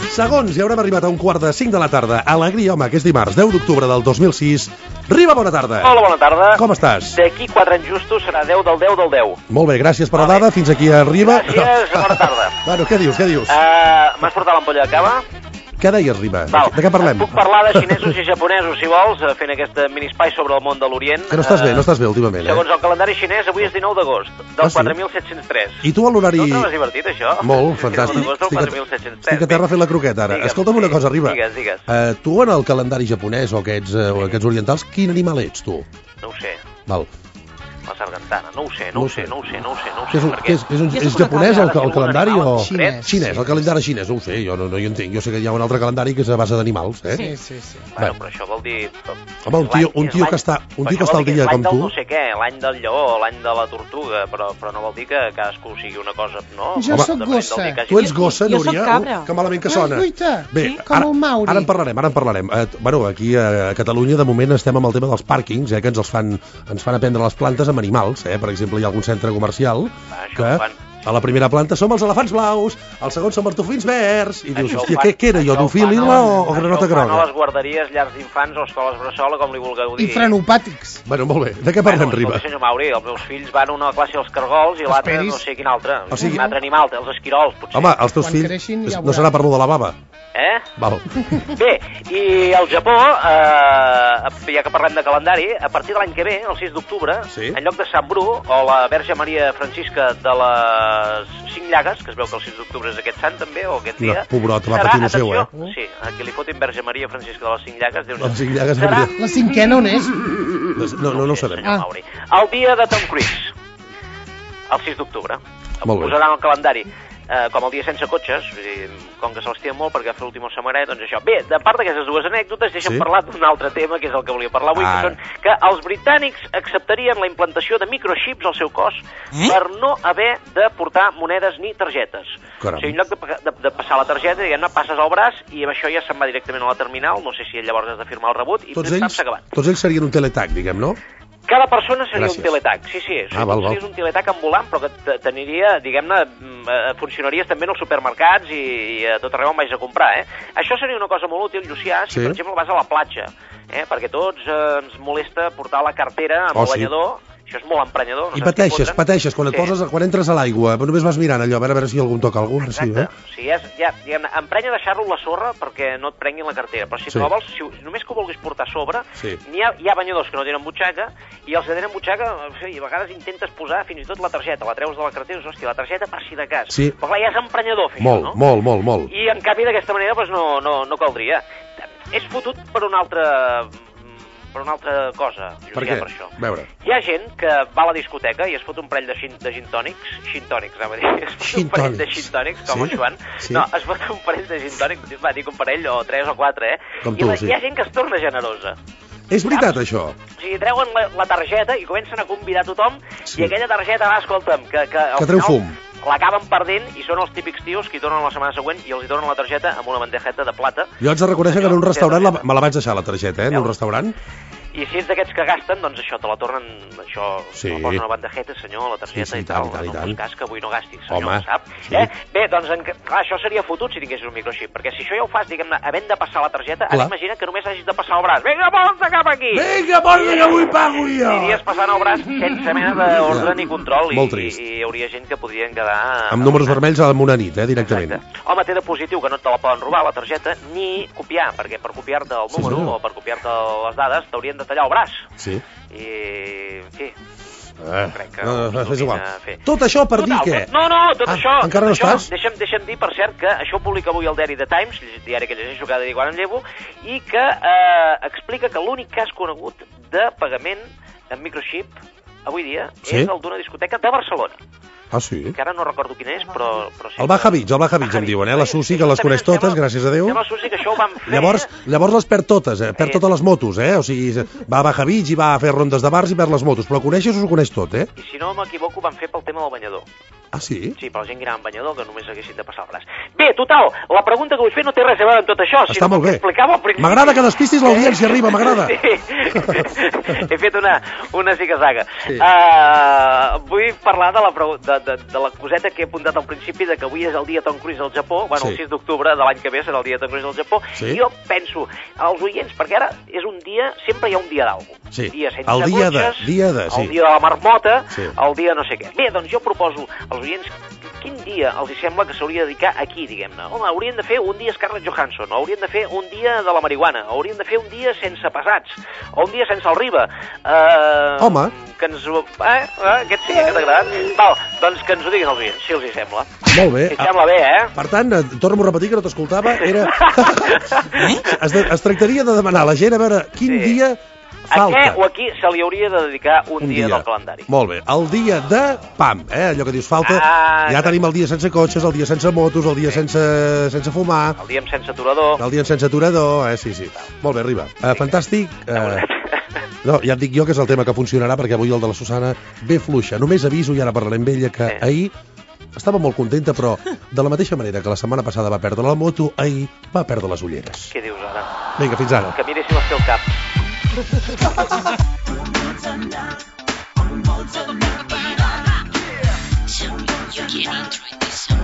Segons, ja haurem arribat a 4:45 de la tarda. Alegria, home, que és dimarts, 10 d'octubre del 2006. Riba, bona tarda. Hola, bona tarda. Com estàs? D'aquí 4 anys justos serà 10 del 10 del 10. Molt bé, gràcies per la dada. Fins aquí arriba. Gràcies, bona tarda. Bueno, què dius? M'has portat l'ampolla de cava? Què deies, Riba? Val. De què parlem? Puc parlar de xinesos i japonesos, si vols, fent aquest mini-espai sobre el món de l'Orient. Que no estàs bé últimament, Segons el calendari xinès, avui és 19 d'agost, del sí? 4703. I tu a l'horari... No et trobes divertit, això? Molt, fantàstic. 19 d'agost del 4703. Estic a terra fent la croqueta, ara. Digue'm, Escolta'm una cosa, Riba. Digues. Tu en el calendari japonès o aquests orientals, quin animal ets, tu? No ho sé. Val. La sargantana, no ho sé. És japonès el calendari o...? Xinès. El calendari xinès, no ho sé, jo no hi entenc. Jo sé que hi ha un altre calendari que és a base d'animals, eh? Sí. Bueno, però això vol dir... Home, un tio que està al dia com tu... L'any del no sé què, l'any del lleó, l'any de la tortuga, però no vol dir que cadascú sigui una cosa, no? Jo soc gossa. Tu ets gossa, Jo soc Núria? cabra. Que malament que sona. Bé, com el Mauri. Ara en parlarem. Bueno, aquí a Catalunya de moment estem amb el tema dels pàrquings, que ens fan aprendre les plantes amb animals, Per exemple, hi ha algun centre comercial que a la primera planta som els elefants blaus, al segon som els dofins verds, i dius, hòstia, què era jo, dofílila o granota groga? Això ho fan a les guarderies, llars d'infants o escoles bressola, com li vulgueu dir. I frenopàtics. Bueno, molt bé. De què parlem, Riba? Senyor Mauri, els meus fills van a una classe als cargols i l'altre no sé quin altre. Un altre animal, els esquirols, potser. Home, els teus fills no serà per lo de la bava? Val. Bé, i al Japó, ja que parlem de calendari, a partir de l'any que ve, el 6 d'octubre, en lloc de Sant Bru, o la Verge Maria Francisca de les 5 Llagues, que es veu que el 6 d'octubre és aquest sant també, o aquest dia... Pobrot, va patir lo seu, Sí, aquí li fotin Verge Maria Francisca de les 5 Llagues. Les 5 Llagues... La cinquena on és? No ho sabem. El dia de Tom Cruise, el 6 d'octubre. Molt bé. Posaran el calendari. Com el dia sense cotxes, com que se l'estima molt perquè va fer l'últim samurai, doncs això. Bé, de part d'aquestes dues anècdotes, deixa'm parlar d'un altre tema, que és el que volia parlar avui, que són que els britànics acceptarien la implantació de microchips al seu cos per no haver de portar monedes ni targetes. Caram. O sigui, en lloc de passar la targeta, diguem-ne, passes al braç i amb això ja se'n va directament a la terminal, no sé si llavors has de firmar el rebut, i tots ells serien un teletag, diguem, no? Cada persona seria un teletag, sí. Val. És un teletag ambulant, però que t'aniria, diguem-ne, funcionaries també en els supermercats i a tot arreu on vais a comprar, Això seria una cosa molt útil, Llucià, si per exemple vas a la platja, perquè tots ens molesta portar la cartera amb el banyador. Això és molt emprenyador. I pateixes, quan entres a l'aigua, només vas mirant allò, a veure si algú toca algú. Exacte. O sigui, diguem-ne, emprenya deixar-lo a la sorra perquè no et prenguin la cartera. Però si no vols, només que ho vulguis portar a sobre, hi ha banyadors que no tenen butxaca, i els que tenen butxaca, a vegades intentes posar fins i tot la targeta, la treus de la cartera i dius, hòstia, la targeta per si de cas. Però clar, ja és emprenyador fer això, no? Molt. I en canvi d'aquesta manera no caldria. És fotut per una altra cosa, per què? Per això. Veure. Hi ha gent que va a la discoteca i es fot un parell de gin tònics, anava a dir. Es fot un parell de gin tònics, com el Joan. No, es fot un parell de gin tònics, va dir un parell o 3 o 4, Com tu, hi ha gent que es torna generosa. És veritat, això? O sigui, treuen la targeta i comencen a convidar tothom i aquella targeta va, escolta'm, que treu fum. L'acaben perdent i són els típics tios que hi tornen la setmana següent i els hi tornen la targeta amb una bandejeta de plata. Jo haig de reconèixer que en un restaurant me la vaig deixar, la targeta, en un restaurant. I si ets d'aquests que gasten, doncs això, te la tornen, això, me posa una bandejeta, senyor, la targeta i tal, no fos cas que avui no gastis, senyor, sap? Bé, doncs, clar, això seria fotut si tinguessis un microxip, perquè si això ja ho fas, diguem-ne, havent de passar la targeta, ara imagina que només hagis de passar el braç. Vinga, porta cap aquí! Vinga, porta que avui pago jo! Aniries passant el braç sense mena d'ordre ni control i hi hauria gent que podrien quedar... Amb números vermells a una nit, directament. Home, té de positiu que no te la poden robar, la targeta, ni copiar, perquè per copiar-te el número o per copiar-te les dades t'haurien de tallar el braç. Sí. I, en fi, crec que... És igual. Tot això per dir què? No, tot això... Encara no estàs? Deixa'm dir, per cert, que això ho publica avui el diari The Times, diari que llegeixo cada dia quan em llevo, i que explica que l'únic cas conegut de pagament en microchip avui dia és el d'una discoteca de Barcelona. Ah, sí? Que ara no recordo quin és, però sí. El Baja Beach em diuen, la Susi, que les coneix totes, gràcies a Déu. La Susi, que això ho vam fer... Llavors les perd totes, perd totes les motos, O sigui, va a Baja Beach i va a fer rondes de bars i perd les motos, però coneixes o ho coneix tot, I si no m'equivoco, ho vam fer pel tema del banyador. Ah, sí? Sí, per la gent que anava en banyador, que només haguessin de passar el braç. Bé, total, la pregunta que vull fer no té res a veure amb tot això, Està molt bé. Explicava al principi. M'agrada que despistis l'audiència, Riba, m'agrada. Sí. He fet una ziga-zaga. Sí. Vull parlar de la coseta que he apuntat al principi, de que avui és el dia Tom Cruise al Japó, bueno, el 6 d'octubre de l'any que ve serà el dia Tom Cruise al Japó, sí. I jo penso, als oients, perquè ara és un dia, sempre hi ha un dia d'algú. Sí, dia sense el dia cotxes, sí. El dia de la marmota, sí. El dia no sé què. Bé, doncs jo proposo als oients quin dia els hi sembla que s'hauria de dedicar aquí, diguem-ne. Home, haurien de fer un dia Scarlett Johansson, haurien de fer un dia de la marihuana, haurien de fer un dia sense pesats, o un dia sense el Riba. Home. Que ens... aquest sí, aquest t'ha agradat. Val, doncs que ens ho diguin els oients, si els hi sembla. Molt bé. Si sembla bé, Per tant, torno a repetir que no t'escoltava, era... es tractaria de demanar a la gent a veure quin dia falta. A què o a qui se li hauria de dedicar un dia del calendari? Molt bé, el dia de PAM, allò que dius falta, ja tenim el dia sense cotxes, el dia sense motos, el dia sense fumar... El dia sense aturador. El dia sense aturador, sí. Molt bé, Riba. Fantàstic. No, ja et dic jo que és el tema que funcionarà, perquè avui el de la Susana ve fluixa. Només aviso, i ara parlarem amb ella, que ahir estava molt contenta, però de la mateixa manera que la setmana passada va perdre la moto, ahir va perdre les ulleres. Què dius ara? Vinga, fins ara. Que miri si les té al cap. You can't enjoy this.